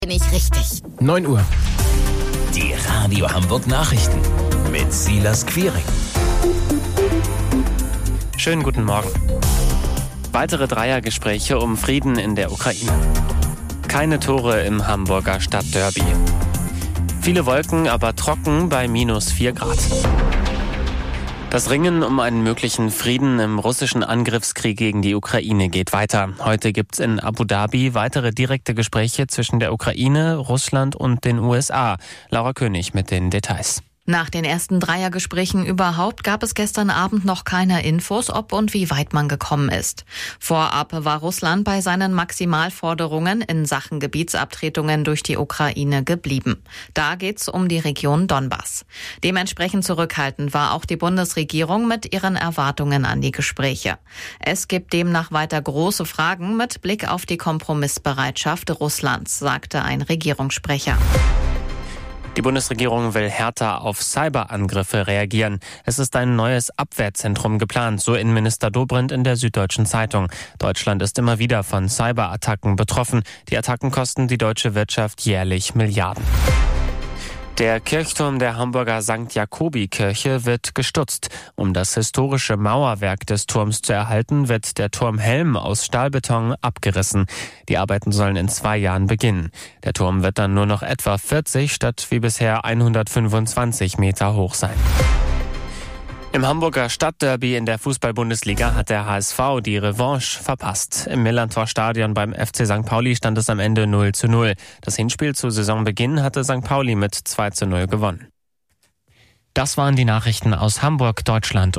Bin ich richtig. 9 Uhr. Die Radio Hamburg Nachrichten mit Silas Quiring. Schönen guten Morgen. Weitere Dreiergespräche um Frieden in der Ukraine. Keine Tore im Hamburger Stadtderby. Viele Wolken, aber trocken bei -4 Grad. Das Ringen um einen möglichen Frieden im russischen Angriffskrieg gegen die Ukraine geht weiter. Heute gibt's in Abu Dhabi weitere direkte Gespräche zwischen der Ukraine, Russland und den USA. Laura König mit den Details. Nach den ersten Dreiergesprächen überhaupt gab es gestern Abend noch keine Infos, ob und wie weit man gekommen ist. Vorab war Russland bei seinen Maximalforderungen in Sachen Gebietsabtretungen durch die Ukraine geblieben. Da geht's um die Region Donbass. Dementsprechend zurückhaltend war auch die Bundesregierung mit ihren Erwartungen an die Gespräche. Es gibt demnach weiter große Fragen mit Blick auf die Kompromissbereitschaft Russlands, sagte ein Regierungssprecher. Die Bundesregierung will härter auf Cyberangriffe reagieren. Es ist ein neues Abwehrzentrum geplant, so Innenminister Dobrindt in der Süddeutschen Zeitung. Deutschland ist immer wieder von Cyberattacken betroffen. Die Attacken kosten die deutsche Wirtschaft jährlich Milliarden. Der Kirchturm der Hamburger St. Jakobi-Kirche wird gestutzt. Um das historische Mauerwerk des Turms zu erhalten, wird der Turmhelm aus Stahlbeton abgerissen. Die Arbeiten sollen in 2 Jahren beginnen. Der Turm wird dann nur noch etwa 40 statt wie bisher 125 Meter hoch sein. Im Hamburger Stadtderby in der Fußball-Bundesliga hat der HSV die Revanche verpasst. Im Millantor-Stadion beim FC St. Pauli stand es am Ende 0:0. Das Hinspiel zu Saisonbeginn hatte St. Pauli mit 2:0 gewonnen. Das waren die Nachrichten aus Hamburg, Deutschland